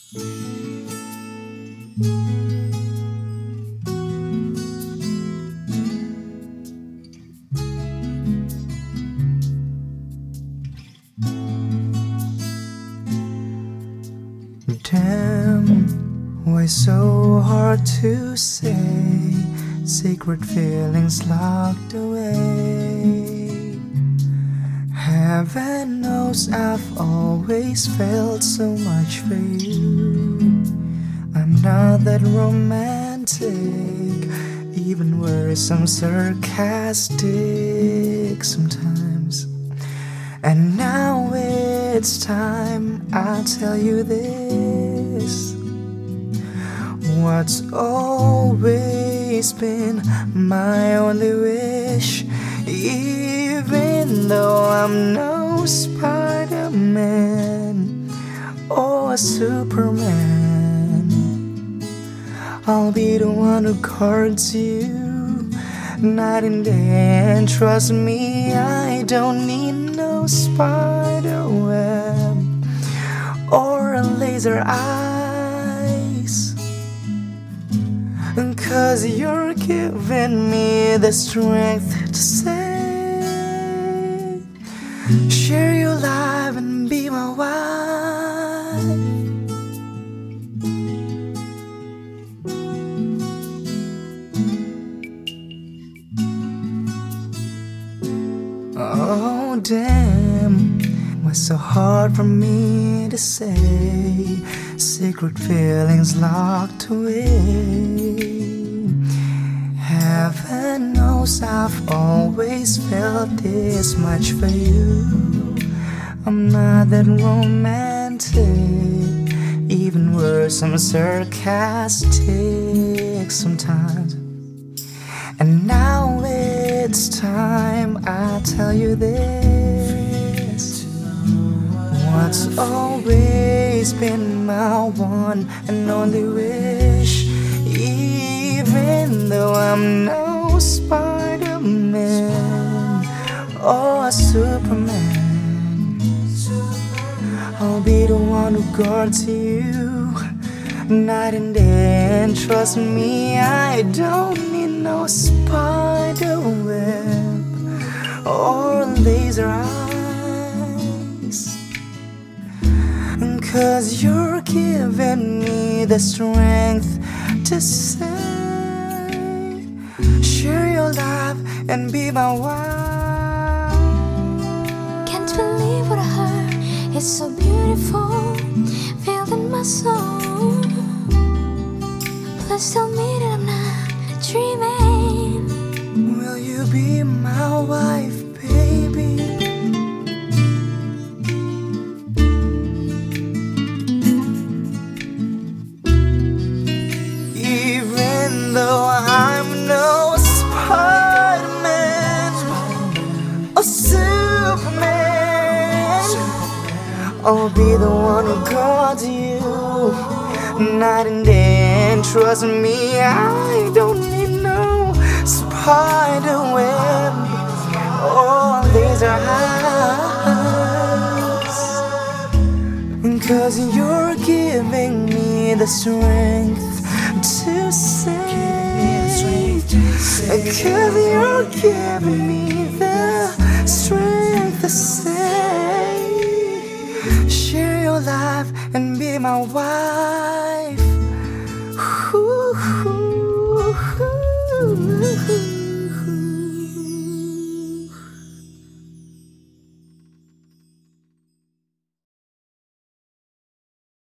Damn, why so hard to say? Secret feelings locked away. Heaven knows I've always felt so much for you. I'm not that romantic, even worse, I'm sarcastic sometimes. And now it's time I tell you this. What's always been my only wish, even though I'm no Spider-Man or Superman, I'll be the one who guards you night and day. And trust me, I don't need no spider web or a laser eyes, 'cause you're giving me the strength to say, share your life and be my wife. Oh damn, what's so hard for me to say? Secret feelings locked away. Heaven knows I've always felt this much for you. I'm not that romantic, even worse, I'm sarcastic sometimes. And now it's time I tell you this. What's always been my one and only wish, even though I'm no Spider-Man or Superman, I'll be the one who guards you night and day. And trust me, I don't need no spider web or laser eyes, 'cause you're giving me the strength to say, share your life and be my wife. Can't believe what I heard, it's so beautiful, felt in my soul. Please tell me that I'm not dreaming. Will you be my wife, baby? Even though I'm no Spider-Man or Superman, I'll be the one who guards you night and day. And trust me, I don't need no spider web or laser eyes, 'cause you're giving me the strength to say, 'cause you're giving me the strength to say, share your life and be my wife. Ooh, ooh, ooh.